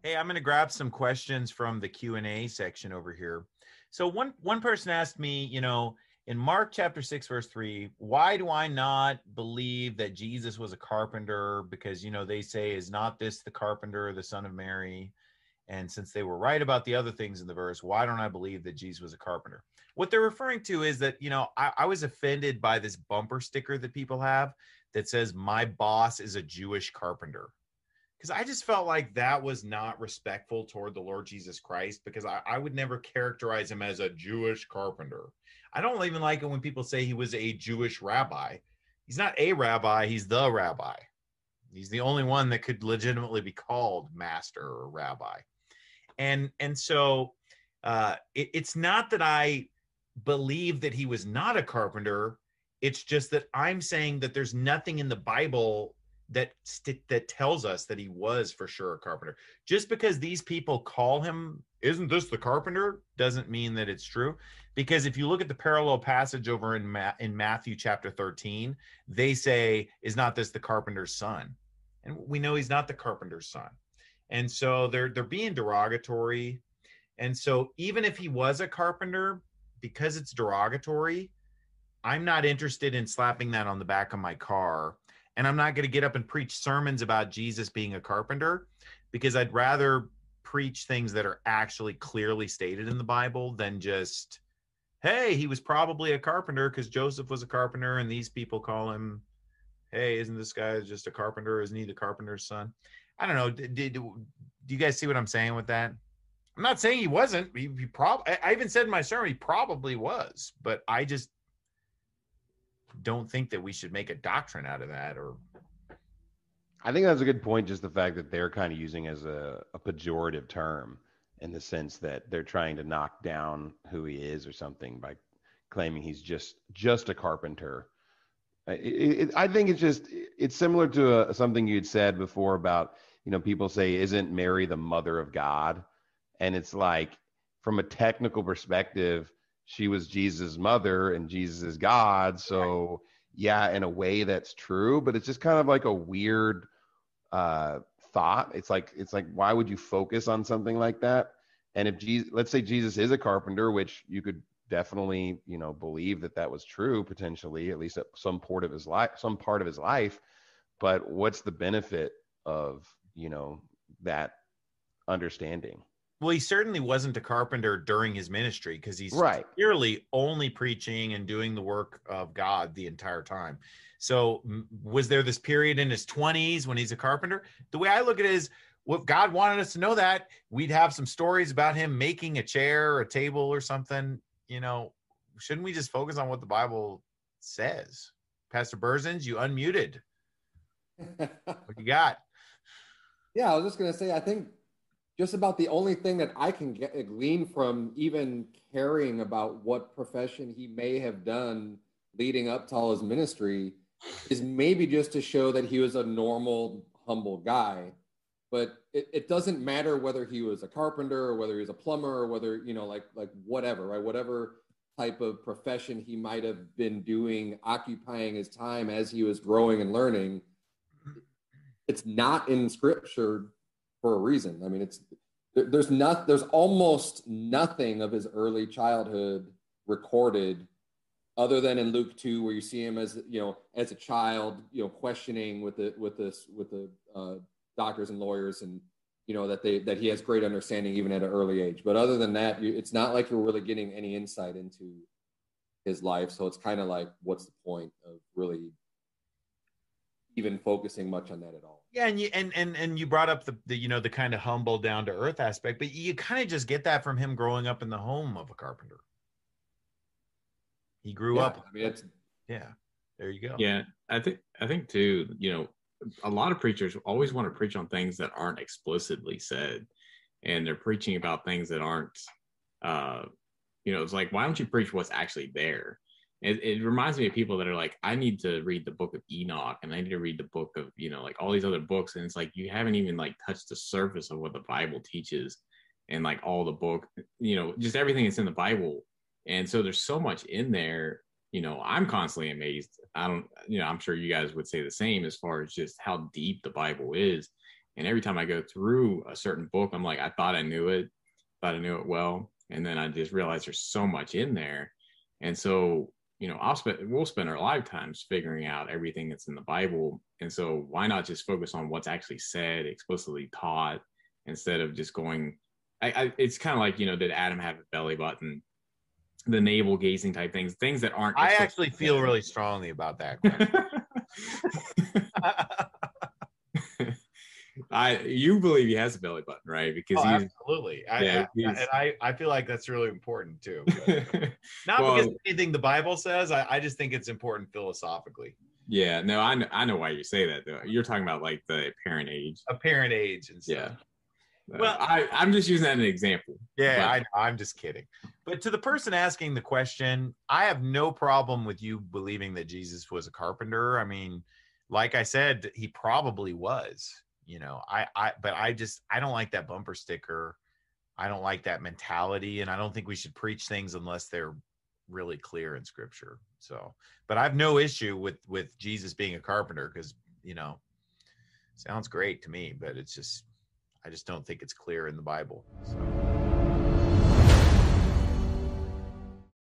Hey, I'm going to grab some questions from the Q&A section over here. So one person asked me, in Mark chapter 6, verse 3, why do I not believe that Jesus was a carpenter? Because, they say, is not this the carpenter, the son of Mary? And since they were right about the other things in the verse, why don't I believe that Jesus was a carpenter? What they're referring to is that, I was offended by this bumper sticker that people have that says, my boss is a Jewish carpenter. Because I just felt like that was not respectful toward the Lord Jesus Christ, because I would never characterize him as a Jewish carpenter. I don't even like it when people say he was a Jewish rabbi. He's not a rabbi, he's the rabbi. He's the only one that could legitimately be called master or rabbi. And so it's not that I believe that he was not a carpenter. It's just that I'm saying that there's nothing in the Bible that tells us that he was for sure a carpenter. Just because these people call him, isn't this the carpenter, doesn't mean that it's true. Because if you look at the parallel passage over in Matthew chapter 13, they say, is not this the carpenter's son? And we know he's not the carpenter's son. And so they're being derogatory. And so even if he was a carpenter, because it's derogatory, I'm not interested in slapping that on the back of my car. And I'm not going to get up and preach sermons about Jesus being a carpenter, because I'd rather preach things that are actually clearly stated in the Bible than just, hey, he was probably a carpenter because Joseph was a carpenter and these people call him, hey, isn't this guy just a carpenter? Isn't he the carpenter's son? I don't know. Do you guys see what I'm saying with that? I'm not saying he wasn't. He probably, I even said in my sermon, he probably was, but I just don't think that we should make a doctrine out of that. Or I think that's a good point, just the fact that they're kind of using as a pejorative term, in the sense that they're trying to knock down who he is or something by claiming he's just a carpenter. I think it's similar to something you'd said before about, people say, isn't Mary the mother of God? And it's like, from a technical perspective, she was Jesus' mother and Jesus is God. So yeah, in a way that's true, but it's just kind of like a weird thought. It's like, why would you focus on something like that? And if Jesus, let's say Jesus is a carpenter, which you could definitely, believe that was true, potentially, at least at some part of his life. But what's the benefit of, that understanding? Well, he certainly wasn't a carpenter during his ministry, because he's right. clearly only preaching and doing the work of God the entire time. So was there this period in his 20s when he's a carpenter? The way I look at it is, if God wanted us to know that, we'd have some stories about him making a chair or a table or something. Shouldn't we just focus on what the Bible says? Pastor Berzins, you unmuted. What you got? Yeah, I was just going to say, I think just about the only thing that I can glean from even caring about what profession he may have done leading up to all his ministry is maybe just to show that he was a normal, humble guy. But it doesn't matter whether he was a carpenter or whether he was a plumber or whether, like whatever, right? Whatever type of profession he might have been doing, occupying his time as he was growing and learning, it's not in scripture for a reason. I mean, there's almost nothing of his early childhood recorded, other than in Luke 2, where you see him as a child, questioning with the doctors and lawyers, and that he has great understanding even at an early age. But other than that, it's not like you're really getting any insight into his life. So it's kind of like, what's the point of really even focusing much on that at all? Yeah, and you brought up the kind of humble, down to earth aspect, but you kind of just get that from him growing up in the home of a carpenter. He grew up. I mean, there you go. Yeah, I think too, a lot of preachers always want to preach on things that aren't explicitly said, and they're preaching about things that aren't, it's like, why don't you preach what's actually there? It reminds me of people that are like, I need to read the book of Enoch, and I need to read the book of, like all these other books. And it's like, you haven't even like touched the surface of what the Bible teaches, and like all the book, just everything that's in the Bible. And so there's so much in there. I'm constantly amazed. I'm sure you guys would say the same, as far as just how deep the Bible is. And every time I go through a certain book, I'm like, I thought I knew it well. And then I just realized there's so much in there. And so, we'll spend our lifetimes figuring out everything that's in the Bible. And so why not just focus on what's actually said, explicitly taught, instead of just going, it's kind of like, did Adam have a belly button? The navel gazing type things that aren't. I actually feel really strongly about that. You believe he has a belly button, right? Because absolutely. I feel like that's really important too. Not because of anything the Bible says. I just think it's important philosophically. Yeah, no, I know why you say that though. You're talking about like the apparent age. Apparent age and stuff. Yeah. Well, I'm just using that as an example. Yeah, I'm just kidding. But to the person asking the question, I have no problem with you believing that Jesus was a carpenter. I mean, like I said, he probably was. But I don't like that bumper sticker. I don't like that mentality, and I don't think we should preach things unless they're really clear in Scripture. So, but I have no issue with Jesus being a carpenter because sounds great to me, but I just don't think it's clear in the Bible. So.